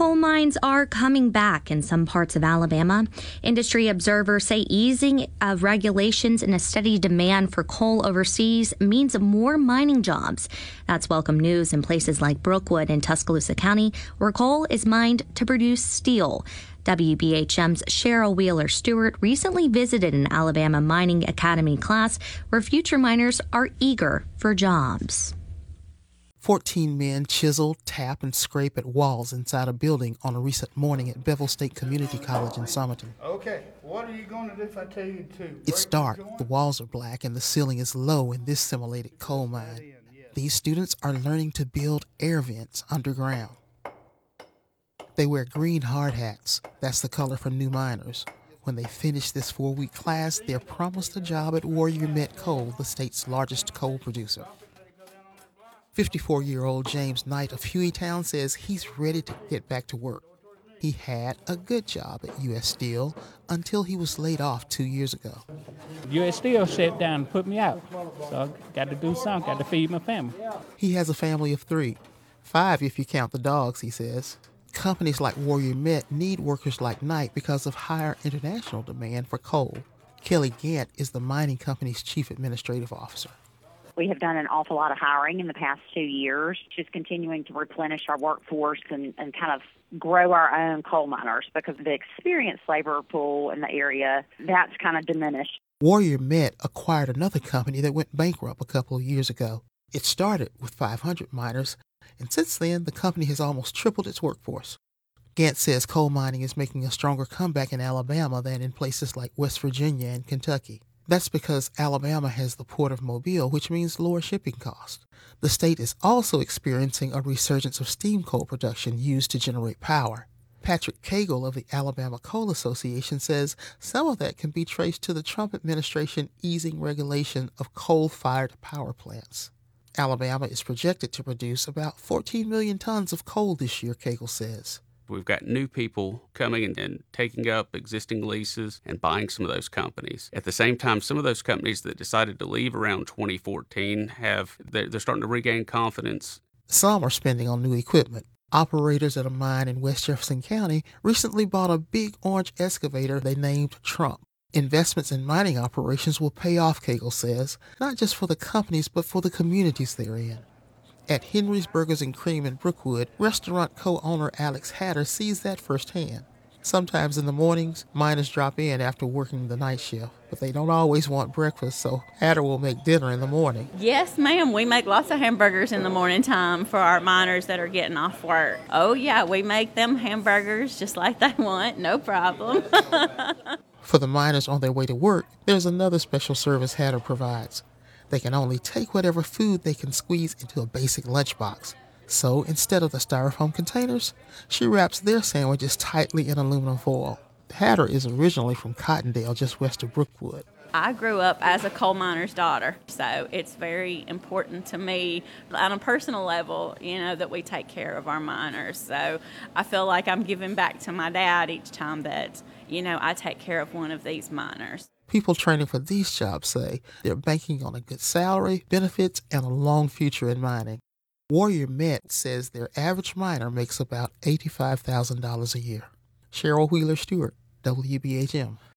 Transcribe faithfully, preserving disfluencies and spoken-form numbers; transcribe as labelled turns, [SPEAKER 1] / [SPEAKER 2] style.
[SPEAKER 1] Coal mines are coming back in some parts of Alabama. Industry observers say easing of regulations and a steady demand for coal overseas means more mining jobs. That's welcome news in places like Brookwood in Tuscaloosa County, where coal is mined to produce steel. W B H M's Cheryl Wheeler Stewart recently visited an Alabama Mining Academy class where future miners are eager for jobs.
[SPEAKER 2] Fourteen men chisel, tap, and scrape at walls inside a building on a recent morning at Bevel State Community College in Somerton.
[SPEAKER 3] Okay, what are you going to do if I tell you to?
[SPEAKER 2] It's dark, the walls are black, and the ceiling is low in this simulated coal mine. These students are learning to build air vents underground. They wear green hard hats. That's the color for new miners. When they finish this four-week class, they're promised a job at Warrior Met Coal, the state's largest coal producer. fifty-four-year-old James Knight of Hueytown says he's ready to get back to work. He had a good job at U S Steel until he was laid off two years ago.
[SPEAKER 4] U S Steel sat down and put me out, so I got to do something, got to feed my family.
[SPEAKER 2] He has a family of three, five if you count the dogs, he says. Companies like Warrior Met need workers like Knight because of higher international demand for coal. Kelly Gant is the mining company's chief administrative officer.
[SPEAKER 5] We have done an awful lot of hiring in the past two years, just continuing to replenish our workforce and, and kind of grow our own coal miners because the experienced labor pool in the area, that's kind of diminished.
[SPEAKER 2] Warrior Met acquired another company that went bankrupt a couple of years ago. It started with five hundred miners, and since then, the company has almost tripled its workforce. Gant says coal mining is making a stronger comeback in Alabama than in places like West Virginia and Kentucky. That's because Alabama has the Port of Mobile, which means lower shipping costs. The state is also experiencing a resurgence of steam coal production used to generate power. Patrick Cagle of the Alabama Coal Association says some of that can be traced to the Trump administration easing regulation of coal-fired power plants. Alabama is projected to produce about fourteen million tons of coal this year, Cagle says.
[SPEAKER 6] We've got new people coming and, and taking up existing leases and buying some of those companies. At the same time, some of those companies that decided to leave around twenty fourteen have they're, they're starting to regain confidence.
[SPEAKER 2] Some are spending on new equipment. Operators at a mine in West Jefferson County recently bought a big orange excavator they named Trump. Investments in mining operations will pay off, Cagle says, not just for the companies but for the communities they're in. At Henry's Burgers and Cream in Brookwood, restaurant co-owner Alex Hatter sees that firsthand. Sometimes in the mornings, miners drop in after working the night shift, but they don't always want breakfast, so Hatter will make dinner in the morning.
[SPEAKER 7] Yes, ma'am. We make lots of hamburgers in the morning time for our miners that are getting off work. Oh, yeah, we make them hamburgers just like they want, no problem.
[SPEAKER 2] For the miners on their way to work, there's another special service Hatter provides. They can only take whatever food they can squeeze into a basic lunchbox. So instead of the styrofoam containers, she wraps their sandwiches tightly in aluminum foil. Hatter is originally from Cottondale, just west of Brookwood.
[SPEAKER 7] I grew up as a coal miner's daughter, so it's very important to me on a personal level, you know, that we take care of our miners. So I feel like I'm giving back to my dad each time that, you know, I take care of one of these miners.
[SPEAKER 2] People training for these jobs say they're banking on a good salary, benefits, and a long future in mining. Warrior Met says their average miner makes about eighty-five thousand dollars a year. Cheryl Wheeler Stewart, W B H M.